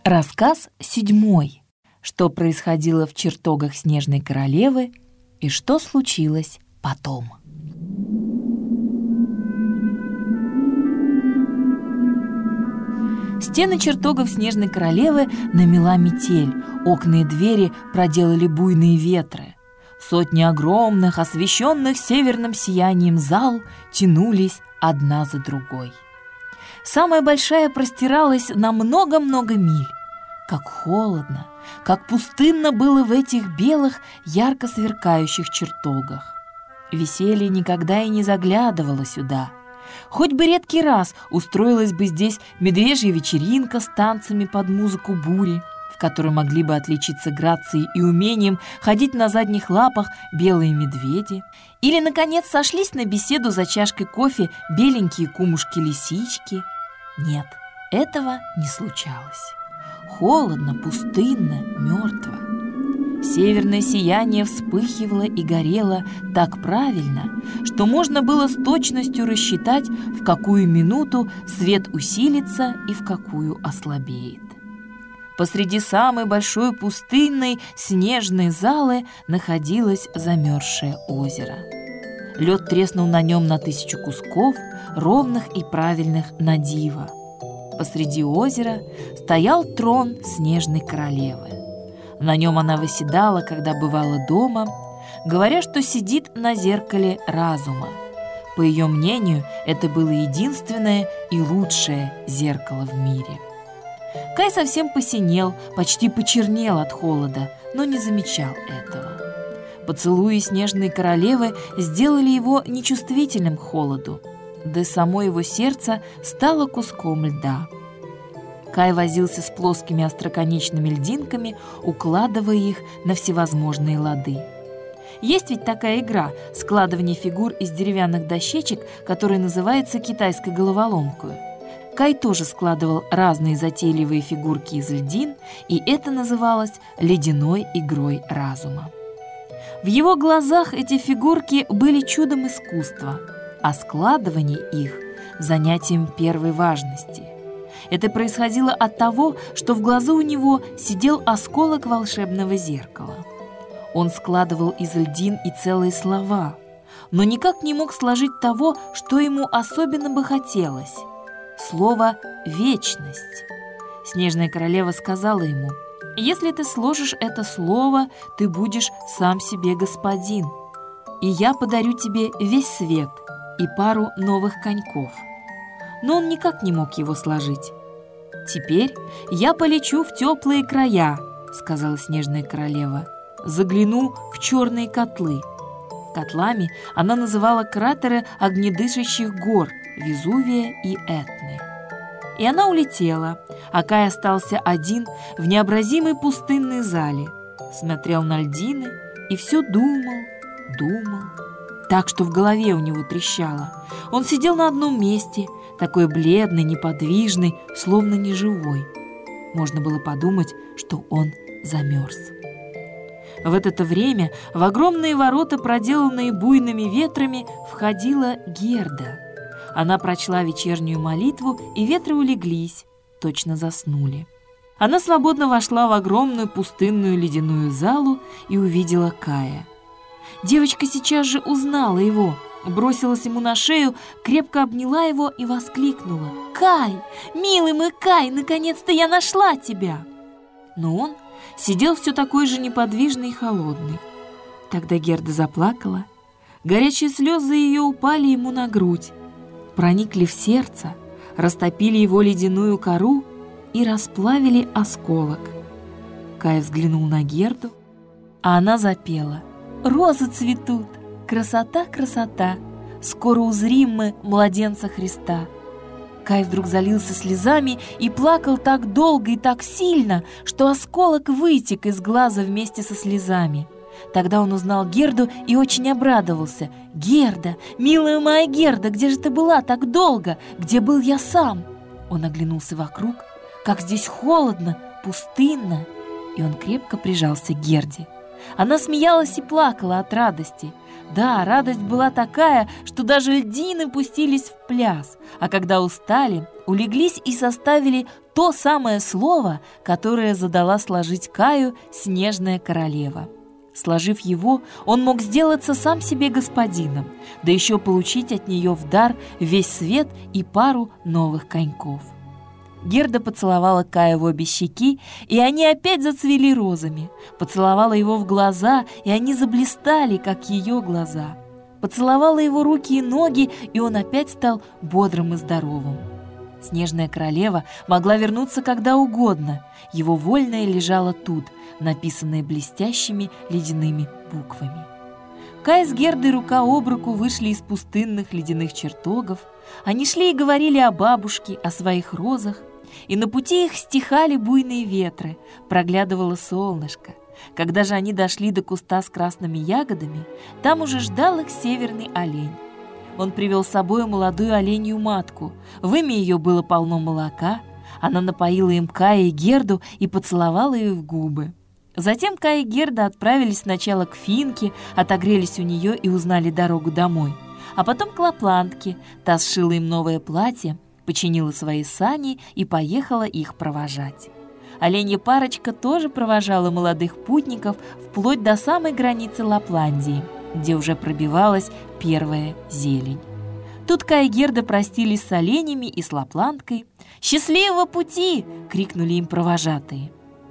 Рассказ 7. Что происходило в чертогах Снежной Королевы и что случилось потом. Стены чертогов Снежной Королевы намела метель, окна и двери проделали буйные ветры. Сотни огромных, освещенных северным сиянием зал тянулись одна за другой. Самая большая простиралась на много-много миль. Как холодно, как пустынно было в этих белых, ярко сверкающих чертогах. Веселье никогда и не заглядывало сюда. Хоть бы редкий раз устроилась бы здесь медвежья вечеринка с танцами под музыку бури, в которой могли бы отличиться грацией и умением ходить на задних лапах белые медведи. Или, наконец, сошлись на беседу за чашкой кофе беленькие кумушки-лисички. Нет, этого не случалось. Холодно, пустынно, мертво. Северное сияние вспыхивало и горело так правильно, что можно было с точностью рассчитать, в какую минуту свет усилится и в какую ослабеет. Посреди самой большой пустынной снежной залы находилось замерзшее озеро. Лед треснул на нем на 1000 кусков, ровных и правильных на диво. Посреди озера стоял трон Снежной Королевы. На нем она восседала, когда бывала дома, говоря, что сидит на зеркале разума. По ее мнению, это было единственное и лучшее зеркало в мире. Кай совсем посинел, почти почернел от холода, но не замечал этого. Поцелуи Снежной Королевы сделали его нечувствительным к холоду, да и само его сердце стало куском льда. Кай возился с плоскими остроконечными льдинками, укладывая их на всевозможные лады. Есть ведь такая игра — складывание фигур из деревянных дощечек, которая называется китайской головоломкой. Кай тоже складывал разные затейливые фигурки из льдин, и это называлось ледяной игрой разума. В его глазах эти фигурки были чудом искусства, а складывание их — занятием первой важности. Это происходило от того, что в глазу у него сидел осколок волшебного зеркала. Он складывал из льдин и целые слова, но никак не мог сложить того, что ему особенно бы хотелось — слово «вечность». Снежная Королева сказала ему: «Если ты сложишь это слово, ты будешь сам себе господин, и я подарю тебе весь свет и пару новых коньков». Но он никак не мог его сложить. «Теперь я полечу в теплые края», — сказала Снежная Королева. «Загляну в черные котлы». Котлами она называла кратеры огнедышащих гор Везувия и Этны. И она улетела, а Кай остался один в необразимой пустынной зале, смотрел на льдины и все думал, так что в голове у него трещало. Он сидел на одном месте, такой бледный, неподвижный, словно неживой. Можно было подумать, что он замерз. В это время в огромные ворота, проделанные буйными ветрами, входила Герда. Она прочла вечернюю молитву, и ветры улеглись, точно заснули. Она свободно вошла в огромную пустынную ледяную залу и увидела Кая. Девочка сейчас же узнала его, бросилась ему на шею, крепко обняла его и воскликнула: «Кай, милый мой Кай, наконец-то я нашла тебя!» Но он сидел все такой же неподвижный и холодный. Тогда Герда заплакала. Горячие слезы ее упали ему на грудь, проникли в сердце, растопили его ледяную кору и расплавили осколок. Кай взглянул на Герду, а она запела: «Розы цветут, красота, красота, скоро узрим мы младенца Христа». Кай вдруг залился слезами и плакал так долго и так сильно, что осколок вытек из глаза вместе со слезами. Тогда он узнал Герду и очень обрадовался. «Герда, милая моя Герда, где же ты была так долго? Где был я сам?» Он оглянулся вокруг, как здесь холодно, пустынно, и он крепко прижался к Герде. Она смеялась и плакала от радости. Да, радость была такая, что даже льдины пустились в пляс, а когда устали, улеглись и составили то самое слово, которое задала сложить Каю снежная королева. Сложив его, он мог сделаться сам себе господином, да еще получить от нее в дар весь свет и пару новых коньков. Герда поцеловала Кая в обе щеки, и они опять зацвели розами. Поцеловала его в глаза, и они заблистали, как ее глаза. Поцеловала его руки и ноги, и он опять стал бодрым и здоровым. Снежная королева могла вернуться когда угодно. Его вольное лежало тут, написанное блестящими ледяными буквами. Кай с Гердой рука об руку вышли из пустынных ледяных чертогов. Они шли и говорили о бабушке, о своих розах. И на пути их стихали буйные ветры, проглядывало солнышко. Когда же они дошли до куста с красными ягодами, там уже ждал их северный олень. Он привел с собой молодую оленью матку. В имя ее было полно молока. Она напоила им Кая и Герду и поцеловала ее в губы. Затем Кай и Герда отправились сначала к Финке, отогрелись у нее и узнали дорогу домой. А потом к Лапландке. Та сшила им новое платье, починила свои сани и поехала их провожать. Оленья парочка тоже провожала молодых путников вплоть до самой границы Лапландии, где уже пробивалась первая зелень. Тут Кай и Герда простились с оленями и с Лапландкой. «Счастливого пути!» — крикнули им провожатые.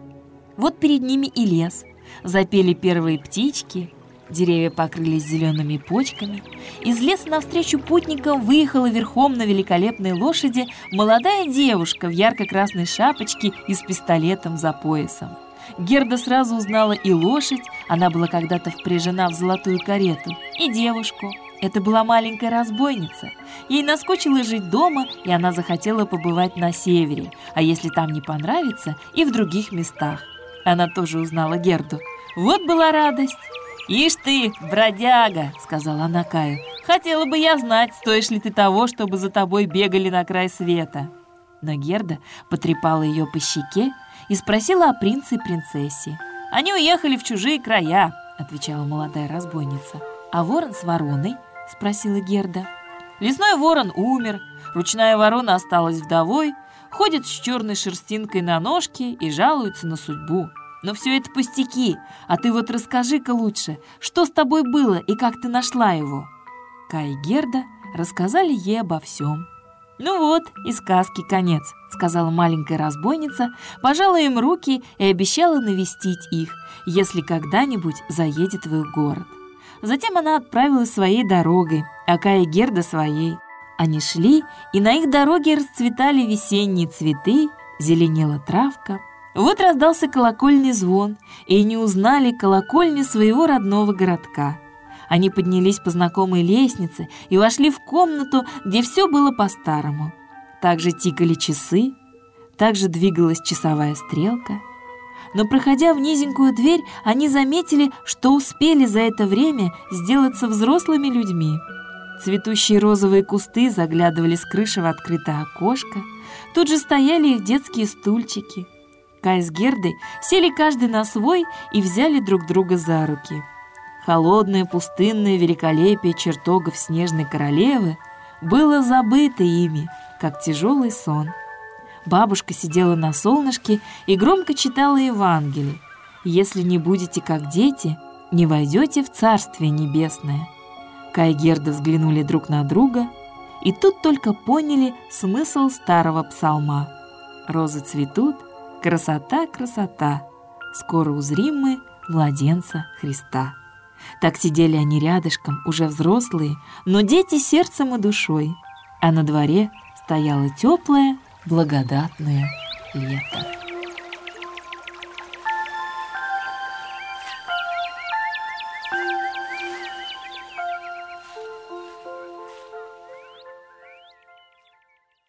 Вот перед ними и лес. Запели первые птички, деревья покрылись зелеными почками. Из леса навстречу путникам выехала верхом на великолепной лошади молодая девушка в ярко-красной шапочке и с пистолетом за поясом. Герда сразу узнала и лошадь, она была когда-то впряжена в золотую карету, и девушку. Это была маленькая разбойница. Ей наскучило жить дома, и она захотела побывать на севере, а если там не понравится, и в других местах. Она тоже узнала Герду. Вот была радость. «Ишь ты, бродяга!» — сказала она Каю. «Хотела бы я знать, стоишь ли ты того, чтобы за тобой бегали на край света». Но Герда потрепала ее по щеке и спросила о принце и принцессе. «Они уехали в чужие края», — отвечала молодая разбойница. «А ворон с вороной?» — спросила Герда. «Лесной ворон умер, ручная ворона осталась вдовой, ходит с черной шерстинкой на ножке и жалуется на судьбу. Но все это пустяки, а ты вот расскажи-ка лучше, что с тобой было и как ты нашла его». Кай и Герда рассказали ей обо всем. «Ну вот, и сказки конец», — сказала маленькая разбойница, пожала им руки и обещала навестить их, если когда-нибудь заедет в их город. Затем она отправилась своей дорогой, а Кай и Герда своей. Они шли, и на их дороге расцветали весенние цветы, зеленела травка. Вот раздался колокольный звон, и они узнали колокольню своего родного городка. Они поднялись по знакомой лестнице и вошли в комнату, где все было по-старому. Так же тикали часы, так же двигалась часовая стрелка. Но, проходя в низенькую дверь, они заметили, что успели за это время сделаться взрослыми людьми. Цветущие розовые кусты заглядывали с крыши в открытое окошко. Тут же стояли их детские стульчики. Кай с Гердой сели каждый на свой и взяли друг друга за руки. Холодное пустынное великолепие чертогов снежной королевы было забыто ими, как тяжелый сон. Бабушка сидела на солнышке и громко читала Евангелие. «Если не будете как дети, не войдете в Царствие Небесное». Кай и Герда взглянули друг на друга, и тут только поняли смысл старого псалма. «Розы цветут, красота, красота, скоро узрим мы младенца Христа». Так сидели они рядышком, уже взрослые, но дети сердцем и душой, а на дворе стояло теплое, благодатное лето.